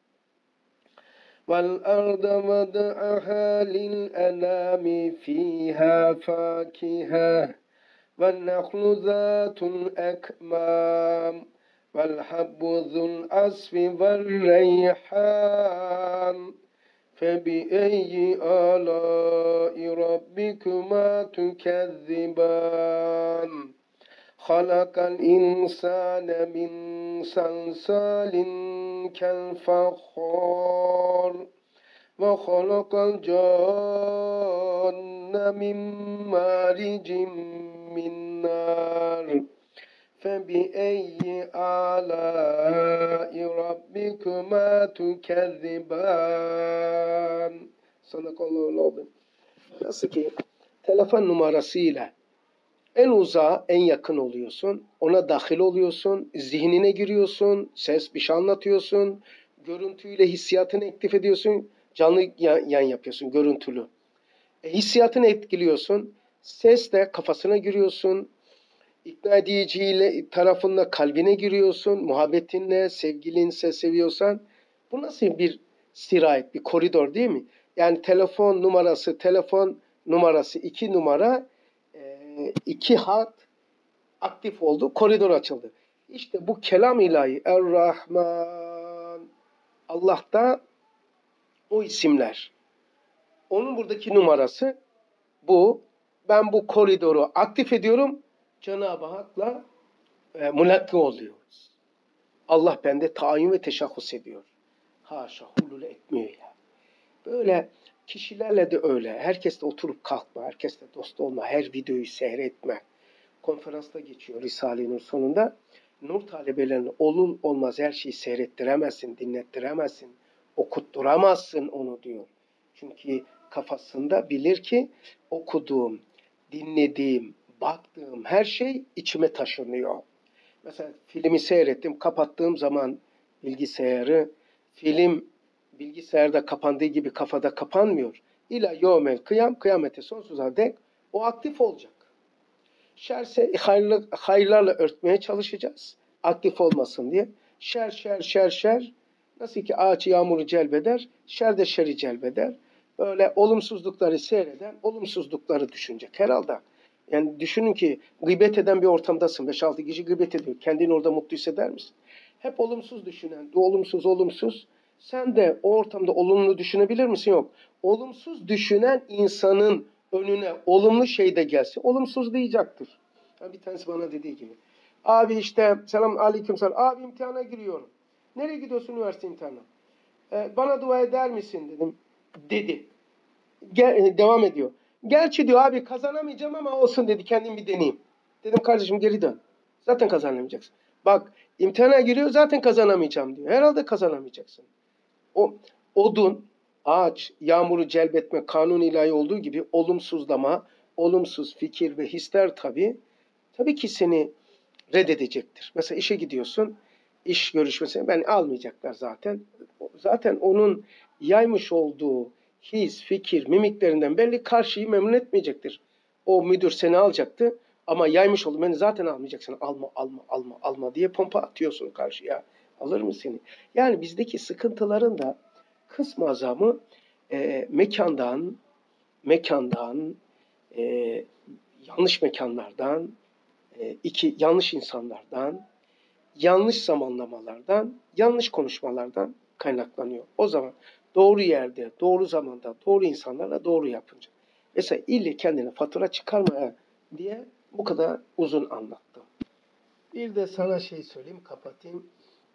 وَالْأَرْضَ وَضَعَهَا لِلْأَنَامِ فِيهَا فَاكِهَةٌ وَالنَّخْلُ ذَاتُ الْأَكْمَامِ وَالْحَبُّ ذُو الْعَصْفِ وَالرَّيْحَانُ فَبِأَيِّ آلَاءِ رَبِّكُمَا تُكَذِّبَانِ خَلَقَ الْإِنْسَانَ مِنْ صَلْصَالٍ كَالْفَخَّارِ وَخَلَقَ الْجَانَّ مِنْ مَارِجٍ مِنْ نَارٍ فَبِأَيِّ آلَاءِ رَبِّكُمَا تُكَذِّبَانِ Sadakallahu aleyhi. Nasıl ki telefon numarasıyla en uzağa en yakın oluyorsun, ona dahil oluyorsun, zihnine giriyorsun, ses bir şey anlatıyorsun, görüntüyle hissiyatını aktif ediyorsun, canlı yan yapıyorsun, görüntülü. E, hissiyatını etkiliyorsun, sesle kafasına giriyorsun, ikna ediciyle tarafınla kalbine giriyorsun, muhabbetinle, sevgilinse seviyorsan. Bu nasıl bir sirayet, bir koridor değil mi? Yani telefon numarası, telefon numarası iki numara, iki hat aktif oldu, koridor açıldı. İşte bu kelam ilahi, Er-Rahman, Allah'ta o isimler. Onun buradaki numarası bu. Ben bu koridoru aktif ediyorum, Cenab-ı Hak'la e, mülakki oluyoruz. Allah bende tayin ve teşahhus ediyor. Haşa, hulul etmiyor ya. Böyle kişilerle de öyle. Herkesle oturup kalkma, herkesle dost olma, her videoyu seyretme. Konferansta geçiyor Risale-i Nur sonunda. Nur talebelerine olur olmaz her şeyi seyrettiremezsin, dinlettiremezsin, okutturamazsın onu diyor. Çünkü kafasında bilir ki okuduğum, dinlediğim, baktığım her şey içime taşınıyor. Mesela filmi seyrettim, kapattığım zaman bilgisayarı, film bilgisayarda kapandığı gibi kafada kapanmıyor. İla yevmel kıyam, kıyamete sonsuza dek o aktif olacak. Şerse hayırlı, hayırlarla örtmeye çalışacağız. Aktif olmasın diye. Şer, şer, şer, şer. Nasıl ki ağaç yağmuru celbeder, şer de şeri celbeder. Böyle olumsuzlukları seyreden, olumsuzlukları düşünecek herhalde. Yani düşünün ki gıybet eden bir ortamdasın. beş altı kişi gıybet ediyor. Kendini orada mutlu hisseder misin? Hep olumsuz düşünen, olumsuz, olumsuz. Sen de o ortamda olumlu düşünebilir misin? Yok. Olumsuz düşünen insanın önüne olumlu şey de gelse olumsuz diyecektir. Yani bir tanesi bana dediği gibi. Abi işte selam aleyküm selam. Abi imtihana giriyorum. Nereye gidiyorsun üniversite imtihanına? Ee, bana dua eder misin dedim. Dedi. Gel, devam ediyor. Gerçi diyor abi kazanamayacağım ama olsun dedi. Kendim bir deneyeyim. Dedim kardeşim geri dön. Zaten kazanamayacaksın. Bak imtihana giriyor zaten kazanamayacağım diyor. Herhalde kazanamayacaksın. O odun, ağaç, yağmuru celbetme kanun ilahi olduğu gibi olumsuzlama, olumsuz fikir ve hisler tabii, tabii ki seni reddedecektir. Mesela işe gidiyorsun, iş görüşmesine ben almayacaklar zaten. Zaten onun yaymış olduğu his, fikir, mimiklerinden belli karşıyı memnun etmeyecektir. O müdür seni alacaktı ama yaymış oldu. Beni zaten almayacaksın. Alma, alma, alma, alma diye pompa atıyorsun karşıya. Alır mı seni? Yani bizdeki sıkıntıların da kısmı azamı e, mekandan, mekandan, e, yanlış mekanlardan, e, iki yanlış insanlardan, yanlış zamanlamalardan, yanlış konuşmalardan kaynaklanıyor. O zaman doğru yerde, doğru zamanda, doğru insanlarla doğru yapınca. Mesela ille kendine fatura çıkarmaya diye bu kadar uzun anlattım. Bir de sana şey söyleyeyim, kapatayım.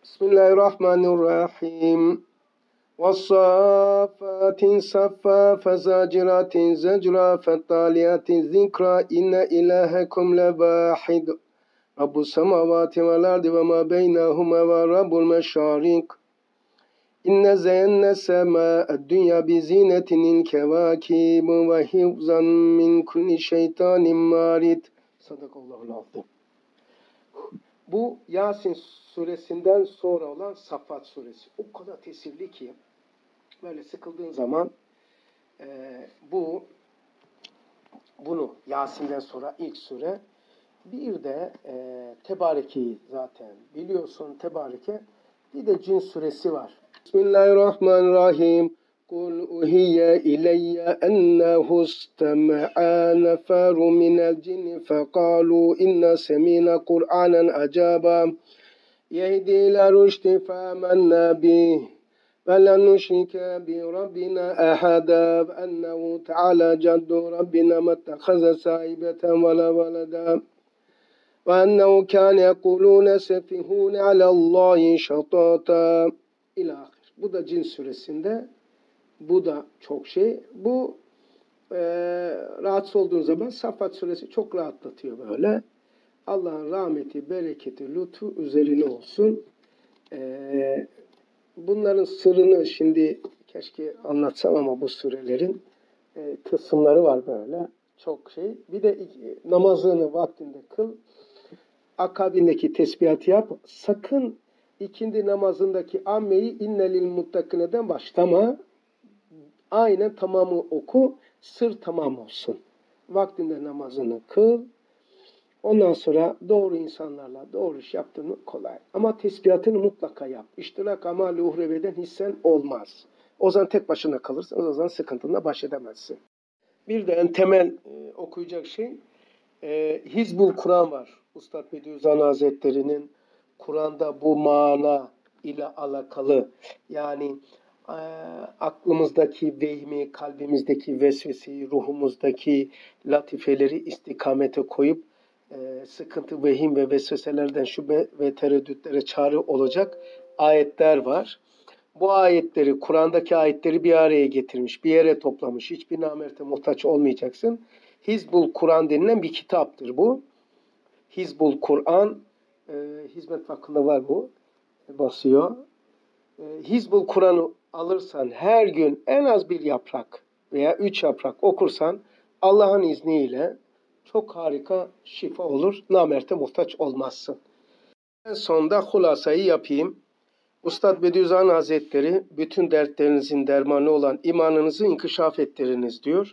Bismillahirrahmanirrahim. وَالصَّافَّاتِ صَفًّا فَزَاجِرَاتٍ زَجْرًا فَالتَّالِيَاتِ ذِكْرًا إِنَّ إِلَٰهَكُمْ لَوَاحِدٌ رَبُّ السَّمَاوَاتِ وَالْأَرْضِ وَمَا بَيْنَهُمَا وَرَبُّ الْمَشَارِقِ إِنَّ زَيَّنَّا السَّمَاءَ الدُّنْيَا بِزِينَةٍ الْكَوَاكِبِ وَحِفْظًا مِنْ كُلِّ شَيْطَانٍ مَارِدٍ Sadakallahul azim. Bu Yasin suresinden sonra olan Saffat suresi. O kadar tesirli ki böyle sıkıldığın zaman e, bu bunu Yasin'den sonra ilk sure. Bir de e, Tebareke'yi zaten biliyorsun, Tebareke. Bir de Cin suresi var. Bismillahirrahmanirrahim. قل أوحي إلي أنه استمع نفر من الجن فقالوا إنا سمعنا قرآنا عجبا يهدي إلى الرشد فآمنا به فلن نشرك بربنا أحدا أنه تعالى جد ربنا ما اتخذ صاحبة ولا ولدا وأنه كان يقولون سفيهون على الله شطاطا إلى آخر. Bu da Cin suresinde. Bu da çok şey. Bu e, rahatsız olduğun zaman Saffat suresi çok rahatlatıyor böyle. Allah'ın rahmeti, bereketi, lütfu üzerine olsun. E, bunların sırrını şimdi keşke anlatsam ama bu surelerin e, kısımları var böyle. Çok şey. Bir de namazını vaktinde kıl. Akabindeki tesbihatı yap. Sakın ikindi namazındaki ammeyi innelil muttakıneden başlama. Aynen tamamı oku. Sır tamam olsun. Vaktinde namazını kıl. Ondan sonra doğru insanlarla doğru iş yaptığını kolay. Ama tesbihatını mutlaka yap. İştirak amali uhreveden hissen olmaz. O zaman tek başına kalırsın. O zaman sıkıntınla baş edemezsin. Bir de en temel e, okuyacak şey e, Hizbul Kur'an var. Üstad Bediüzzaman Hazretleri'nin Kur'an'da bu mana ile alakalı yani e, aklımızdaki vehmi, kalbimizdeki vesveseyi, ruhumuzdaki latifeleri istikamete koyup e, sıkıntı, vehim ve vesveselerden şüphe ve tereddütlere çare olacak ayetler var. Bu ayetleri, Kur'an'daki ayetleri bir araya getirmiş, bir yere toplamış. Hiçbir namerte muhtaç olmayacaksın. Hizbul Kur'an denilen bir kitaptır bu. Hizbul Kur'an, e, Hizmet Vakfı'nda var bu, e, basıyor. E, Hizbul Kur'an'ı alırsan her gün en az bir yaprak veya üç yaprak okursan Allah'ın izniyle çok harika şifa olur. Namerte muhtaç olmazsın. En sonunda hulasayı yapayım. Üstad Bediüzzaman Hazretleri bütün dertlerinizin dermanı olan imanınızı inkişaf ettiriniz diyor.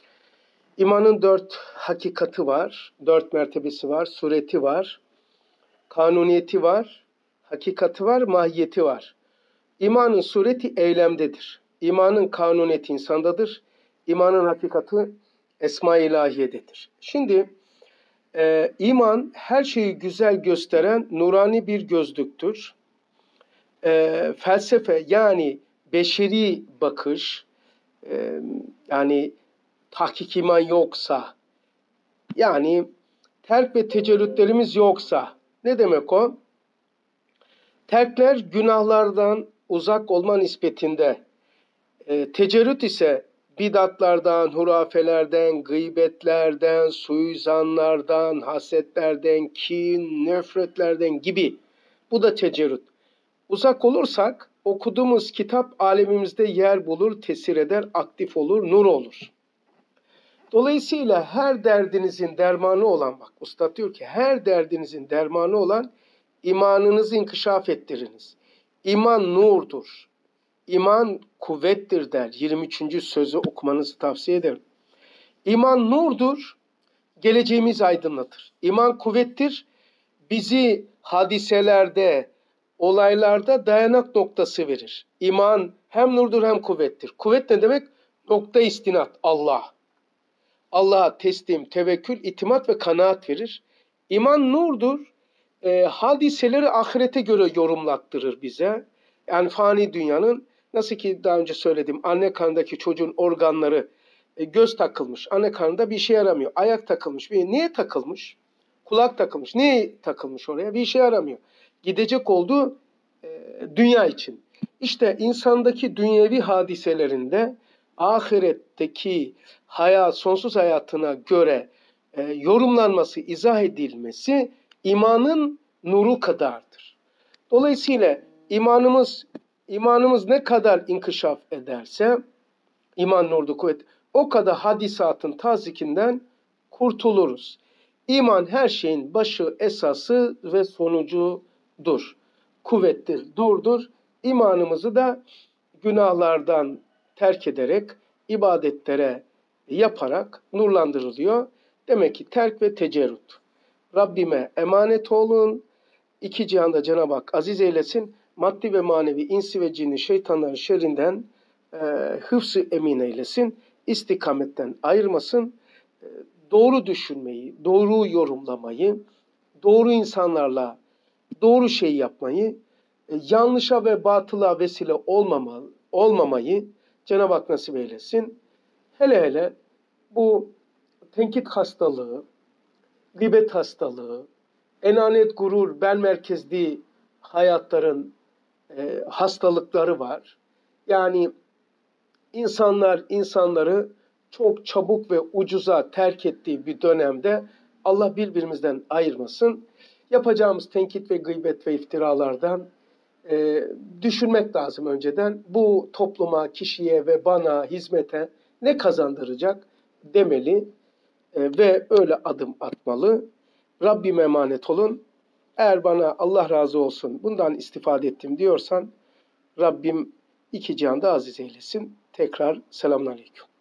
İmanın dört hakikati var, dört mertebesi var, sureti var, kanuniyeti var, hakikati var, mahiyeti var. İmanın sureti eylemdedir. İmanın kanuniyeti insandadır. İmanın hakikati esma-i ilahiyededir. Şimdi e, iman her şeyi güzel gösteren nurani bir gözlüktür. E, felsefe yani beşeri bakış, e, yani tahkik iman yoksa, yani terk ve tecerrütlerimiz yoksa, ne demek o? Terkler günahlardan uzak olma nispetinde, e, tecerrüt ise bidatlardan, hurafelerden, gıybetlerden, suizanlardan, hasetlerden, kin, nefretlerden gibi. Bu da tecerrüt. Uzak olursak okuduğumuz kitap alemimizde yer bulur, tesir eder, aktif olur, nur olur. Dolayısıyla her derdinizin dermanı olan, bak Üstad diyor ki her derdinizin dermanı olan imanınızı inkişaf ettiriniz. İman nurdur. İman kuvvettir der. yirmi üçüncü sözü okumanızı tavsiye ederim. İman nurdur, geleceğimizi aydınlatır. İman kuvvettir, bizi hadiselerde, olaylarda dayanak noktası verir. İman hem nurdur hem kuvvettir. Kuvvet ne demek? Nokta istinat, Allah. Allah'a teslim, tevekkül, itimat ve kanaat verir. İman nurdur, e, hadiseleri ahirete göre yorumlattırır bize. Yani fani dünyanın, nasıl ki daha önce söyledim, anne karnındaki çocuğun organları, e, göz takılmış, anne karnında bir işe yaramıyor. Ayak takılmış, bir, niye takılmış? Kulak takılmış, niye takılmış oraya? Bir işe yaramıyor. Gidecek olduğu e, dünya için. İşte insandaki dünyevi hadiselerinde ahiretteki hayat, sonsuz hayatına göre e, yorumlanması, izah edilmesi imanın nuru kadardır. Dolayısıyla imanımız imanımız ne kadar inkişaf ederse, iman nurdu kuvvet, o kadar hadisatın tazikinden kurtuluruz. İman her şeyin başı, esası ve sonucudur. Kuvvettir, durdur. İmanımızı da günahlardan terk ederek, ibadetlere yaparak nurlandırılıyor. Demek ki terk ve tecerrüt. Rabbime emanet olun. İki cihanda Cenab-ı Hak aziz eylesin. Maddi ve manevi insi ve cinni şeytanların şerrinden e, hıfz-ı emin eylesin, istikametten ayırmasın, e, doğru düşünmeyi, doğru yorumlamayı, doğru insanlarla doğru şey yapmayı, e, yanlışa ve batıla vesile olmamalı, olmamayı Cenab-ı Hak nasip eylesin. Hele hele bu tenkit hastalığı, gıybet hastalığı, enanet, gurur, ben merkezli hayatların e, hastalıkları var. Yani insanlar insanları çok çabuk ve ucuza terk ettiği bir dönemde Allah birbirimizden ayırmasın. Yapacağımız tenkit ve gıybet ve iftiralardan e, düşünmek lazım önceden. Bu topluma, kişiye ve bana, hizmete ne kazandıracak demeli e, ve öyle adım atmalı. Rabbime emanet olun. Eğer bana Allah razı olsun bundan istifade ettim diyorsan Rabbim iki cihanda aziz eylesin. Tekrar selamünaleyküm.